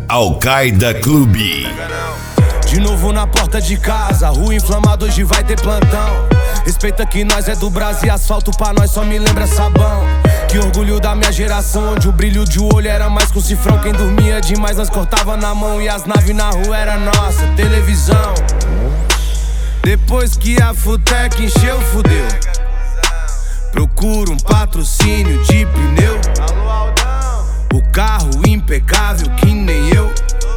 Al-Qaeda Clube. De novo na porta de casa, rua inflamada, hoje vai ter plantão. Respeita que nós é do Brasil e asfalto pra nós só me lembra sabão. Que orgulho da minha geração, onde o brilho de olho era mais com cifrão. Quem dormia demais nós cortava na mão e as naves na rua era nossa televisão. Depois que a Futec encheu, fudeu. Procuro um patrocínio de pneu. O carro impecável que nem eu.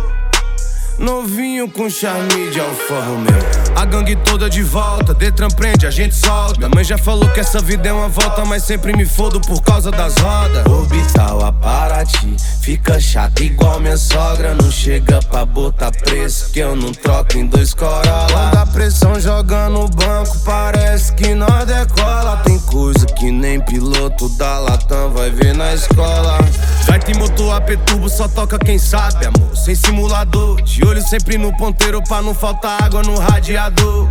Novinho com charme de Alfa Romeo. A gangue toda de volta, Detran prende, a gente solta. Minha mãe já falou que essa vida é uma volta, mas sempre me fodo por causa das rodas. Orbital a Paraty, fica chato igual minha sogra. Não chega pra botar preço, que eu não troco em 2 Corolla. Quando a pressão joga no banco, parece que nós decola. Tem coisa que nem piloto da Latam vai ver na escola. Vai ter motor AP turbo, só toca quem sabe, amor. Sem simulador, de olho sempre no ponteiro pra não faltar água no radiador.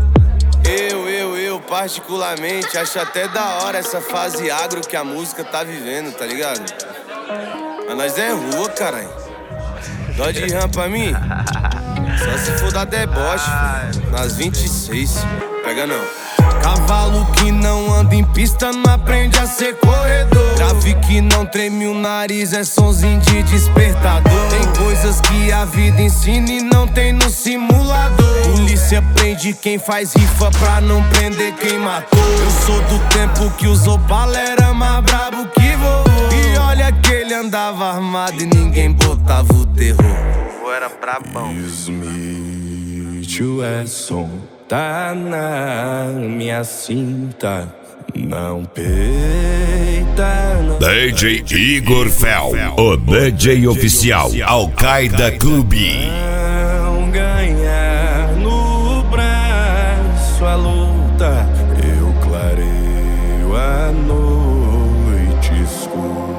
Eu particularmente acho até da hora essa fase agro que a música tá vivendo, tá ligado? Mas nós é rua, caralho. Dó de ram pra mim? Só se for dar deboche, filho. Nas 26, pega não. Cavalo que não anda em pista não aprende a ser corredor. Grave que não treme o nariz é sonzinho de despertador. Tem coisas que a vida ensina e não tem no simulador. Polícia prende quem faz rifa pra não prender quem matou. Eu sou do tempo que usou bala, era mais brabo que vovô. E olha que ele andava armado e ninguém botava o terror. Vovô era brabão. Smith, é som. Tá na minha cinta, não peita, não. DJ Igor Fel, o DJ oficial Al-Qaeda Clube. Não ganhar no braço a luta, eu clareio a noite escura.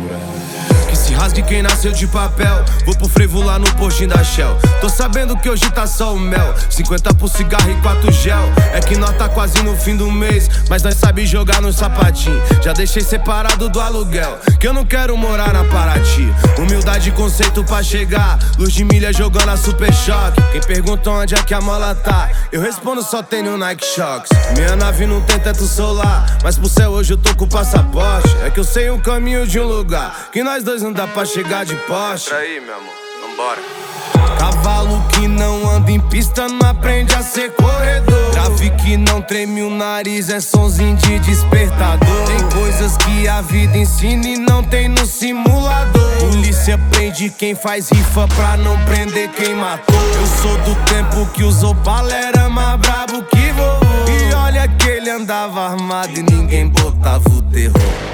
Rasgue quem nasceu de papel. Vou pro frevo lá no postinho da Shell. Tô sabendo que hoje tá só o mel. 50 por cigarro e 4 gel. É que nós tá quase no fim do mês, mas nós sabe jogar no sapatinho. Já deixei separado do aluguel, que eu não quero morar na Paraty. Humildade e conceito pra chegar. Luz de milha jogando a Super Choque. Quem pergunta onde é que a mola tá, eu respondo só tem no Nike Shox. Minha nave não tem teto solar, mas pro céu hoje eu tô com passaporte. É que eu sei um caminho de um lugar que nós dois não dá pra chegar de Porsche. Aí, meu amor, vambora. Cavalo que não anda em pista não aprende a ser corredor. Grave que não treme o nariz é sonzinho de despertador. Tem coisas que a vida ensina e não tem no simulador. Polícia prende quem faz rifa pra não prender quem matou. Eu sou do tempo que usou bala, era mais brabo que vovô. E olha que ele andava armado e ninguém botava o terror.